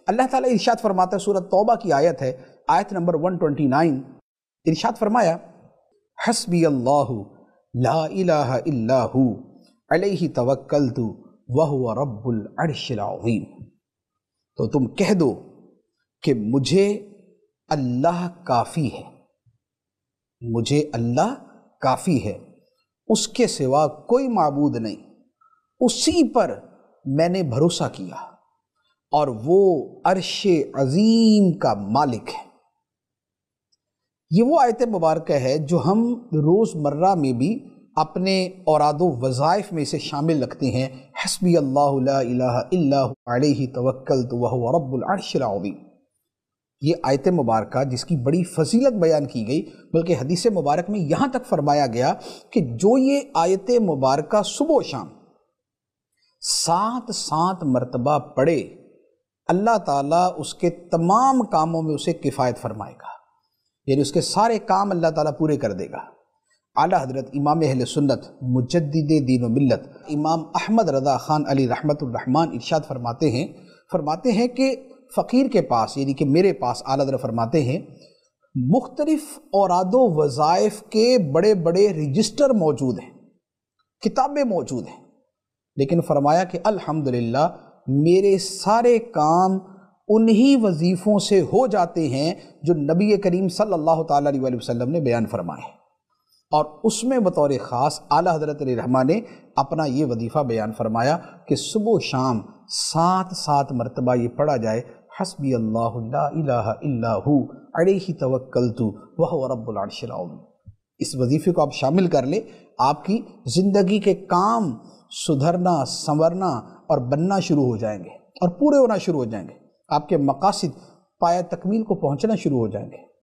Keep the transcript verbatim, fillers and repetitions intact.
اللہ تعالیٰ ارشاد فرماتا ہے، سورۃ توبہ کی آیت ہے، آیت نمبر ایک سو انیس، ارشاد فرمایا حسبی اللہ لا الہ الا ہو علیہ توکلت وہو رب العرش العظیم۔ تو تم کہہ دو کہ مجھے اللہ کافی ہے، مجھے اللہ کافی ہے، اس کے سوا کوئی معبود نہیں، اسی پر میں نے بھروسہ کیا اور وہ عرش عظیم کا مالک ہے۔ یہ وہ آیت مبارکہ ہے جو ہم روز مرہ میں بھی اپنے اوراد و وظائف میں سے شامل رکھتے ہیں، حسبی اللہ لا الہ الا ہو علیہ توکلت وہو رب العرش العظیم۔ یہ آیت مبارکہ جس کی بڑی فضیلت بیان کی گئی، بلکہ حدیث مبارک میں یہاں تک فرمایا گیا کہ جو یہ آیت مبارکہ صبح و شام سات سات مرتبہ پڑھے، اللہ تعالیٰ اس کے تمام کاموں میں اسے کفایت فرمائے گا، یعنی اس کے سارے کام اللہ تعالیٰ پورے کر دے گا۔ اعلیٰ حضرت امام اہل سنت مجدد دین و ملت امام احمد رضا خان علی رحمت الرحمن ارشاد فرماتے ہیں فرماتے ہیں کہ فقیر کے پاس، یعنی کہ میرے پاس، اعلیٰ حضرت فرماتے ہیں مختلف اوراد و وظائف کے بڑے بڑے رجسٹر موجود ہیں، کتابیں موجود ہیں، لیکن فرمایا کہ الحمدللہ میرے سارے کام انہی وظیفوں سے ہو جاتے ہیں جو نبی کریم صلی اللہ تعالیٰ علیہ وسلم نے بیان فرمائے ہیں، اور اس میں بطور خاص اعلیٰ حضرت علیہ رحمہ نے اپنا یہ وظیفہ بیان فرمایا کہ صبح و شام سات سات مرتبہ یہ پڑھا جائے، حسبی اللہ لا الہ الا ہو علیہ توکلت وہو رب العرش العظیم۔ اس وظیفے کو آپ شامل کر لیں، آپ کی زندگی کے کام سدھرنا، سنورنا اور بننا شروع ہو جائیں گے اور پورے ہونا شروع ہو جائیں گے، آپ کے مقاصد پایہ تکمیل کو پہنچنا شروع ہو جائیں گے۔